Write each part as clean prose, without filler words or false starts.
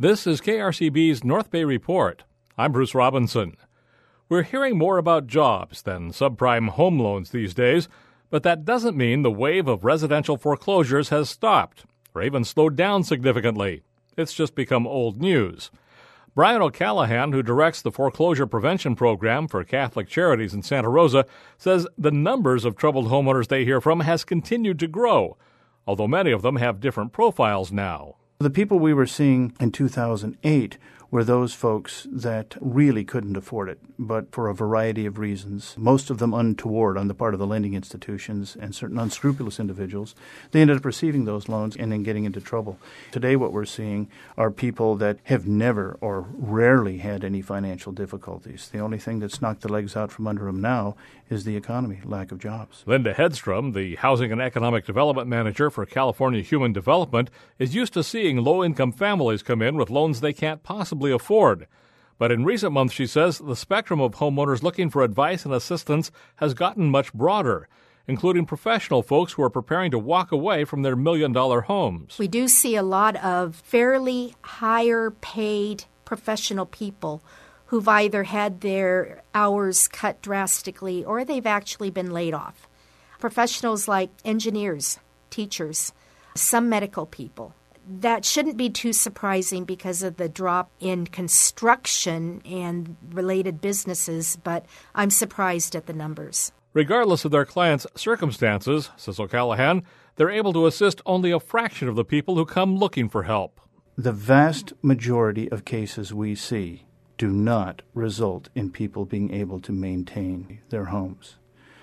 This is KRCB's North Bay Report. I'm Bruce Robinson. We're hearing more about jobs than subprime home loans these days, but that doesn't mean the wave of residential foreclosures has stopped or even slowed down significantly. It's just become old news. Brian O'Callaghan, who directs the Foreclosure Prevention Program for Catholic Charities in Santa Rosa, says the numbers of troubled homeowners they hear from has continued to grow, although many of them have different profiles now. The people we were seeing in 2008 were those folks that really couldn't afford it, but for a variety of reasons, most of them untoward on the part of the lending institutions and certain unscrupulous individuals, they ended up receiving those loans and then getting into trouble. Today what we're seeing are people that have never or rarely had any financial difficulties. The only thing that's knocked the legs out from under them now is the economy, lack of jobs. Linda Hedstrom, the Housing and Economic Development Manager for California Human Development, is used to seeing low-income families come in with loans they can't possibly afford. But in recent months, she says, the spectrum of homeowners looking for advice and assistance has gotten much broader, including professional folks who are preparing to walk away from their million-dollar homes. We do see a lot of fairly higher-paid professional people who've either had their hours cut drastically or they've actually been laid off. Professionals like engineers, teachers, some medical people. That shouldn't be too surprising because of the drop in construction and related businesses, but I'm surprised at the numbers. Regardless of their clients' circumstances, says O'Callaghan, they're able to assist only a fraction of the people who come looking for help. The vast majority of cases we see do not result in people being able to maintain their homes.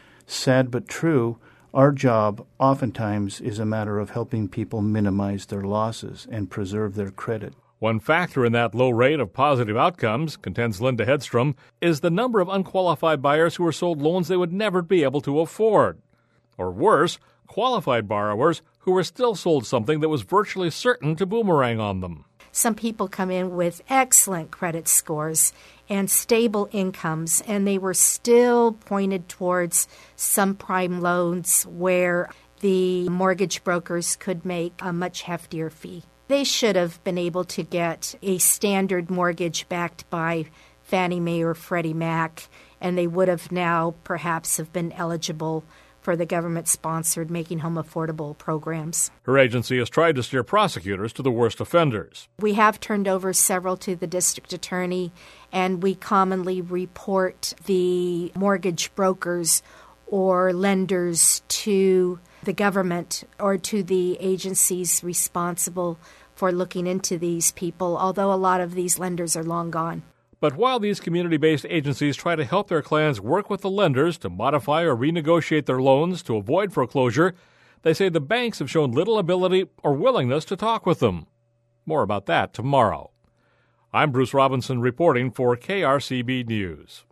Sad but true, our job oftentimes is a matter of helping people minimize their losses and preserve their credit. One factor in that low rate of positive outcomes, contends Linda Hedstrom, is the number of unqualified buyers who are sold loans they would never be able to afford. Or worse, qualified borrowers who were still sold something that was virtually certain to boomerang on them. Some people come in with excellent credit scores and stable incomes, and they were still pointed towards some prime loans where the mortgage brokers could make a much heftier fee. They should have been able to get a standard mortgage backed by Fannie Mae or Freddie Mac, and they would have now perhaps have been eligible for the government-sponsored Making Home Affordable programs. Her agency has tried to steer prosecutors to the worst offenders. We have turned over several to the district attorney, and we commonly report the mortgage brokers or lenders to the government or to the agencies responsible for looking into these people, although a lot of these lenders are long gone. But while these community-based agencies try to help their clients work with the lenders to modify or renegotiate their loans to avoid foreclosure, they say the banks have shown little ability or willingness to talk with them. More about that tomorrow. I'm Bruce Robinson reporting for KRCB News.